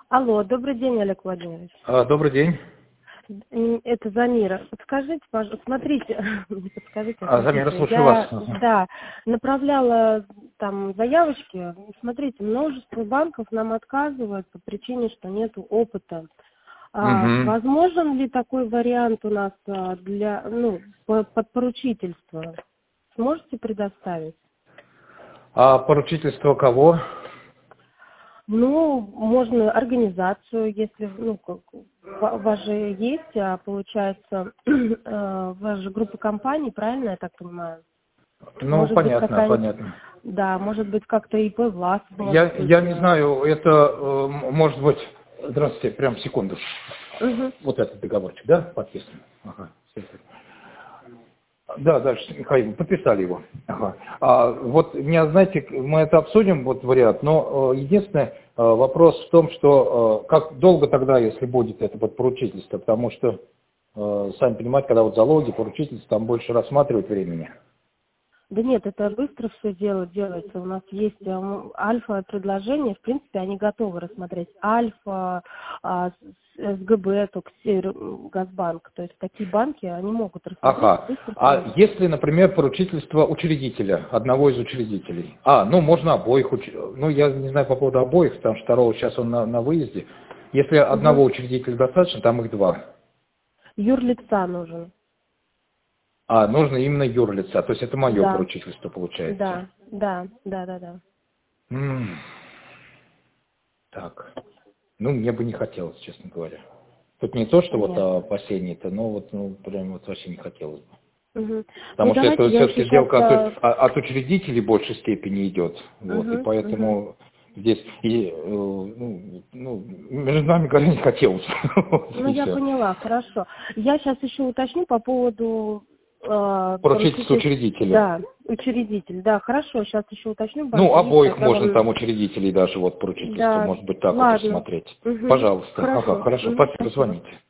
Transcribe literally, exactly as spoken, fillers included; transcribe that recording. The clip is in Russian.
Алло, добрый день, Олег Владимирович. А, добрый день. М, Это Замира. Подскажите, пожалуйста, смотрите, не подскажите, а А, Замира, смотрите, слушаю вас. я, да, направляла там заявочки. Смотрите, множество банков нам отказывают по причине, что нет опыта. А, Угу. возможен ли такой вариант у нас а, для, ну, по- под поручительство? Сможете предоставить? А поручительство кого? Ну, можно организацию, если, ну, как, у вас же есть, а получается, э, у вас же группа компаний, правильно я так понимаю? Ну, Может быть, понятно, какая-нибудь, понятно. да, может быть, как-то ИП власть, может Я, быть. я не э, знаю, это э, м- может быть... Здравствуйте, прям секунду. мгм. Вот этот договорчик, да, подписан? Ага. Да, дальше, Михаил, подписали его. Ага. А, вот, меня, знаете, мы это обсудим, вот вариант, но э, единственный э, вопрос в том, что э, как долго тогда, если будет это вот поручительство, потому что, э, сами понимаете, когда вот залоги, поручительство, там больше рассматривать времени. Да нет, это быстро все дело делается. У нас есть э, м, альфа-предложения, в принципе, они готовы рассмотреть. Альфа, а, с- СГБ, Токсир, м, Газбанк. То есть такие банки, они могут рассмотреть и Ага. быстро А принять. если, например, поручительство учредителя, одного из учредителей? А, ну, можно обоих, уч- ну, я не знаю по поводу обоих, потому что второго сейчас он на, на выезде. Если Угу. одного учредителя достаточно, там их два. Юрлица нужен. А, нужно именно юрлица, то есть это мое Да, поручительство получается. да, да, да, да, да. М, Так, ну, мне бы не хотелось, честно говоря. Тут не то, что вот Понятно. опасения-то, но вот, ну, прям вот вообще не хотелось бы. Мгм. Ну Потому что давайте это я еще все-таки сейчас... сделка от, а- от учредителей в большей степени идет. Вот, и Угу, угу. поэтому здесь и, э, ну, ну, между нами говоря не хотелось. Вот Ну и я все. поняла, хорошо. Я сейчас еще уточню по поводу э, Поручительство поручитель... учредителя. Да, учредитель. Да, хорошо, сейчас еще уточню, Ну, банки есть, обоих тогда можно вам... там учредителей даже вот поручительство, Да, может быть, так вот ладно. рассмотреть. Угу. Пожалуйста. Ага, Хорошо. хорошо. Угу, Спасибо, спасибо. звоните.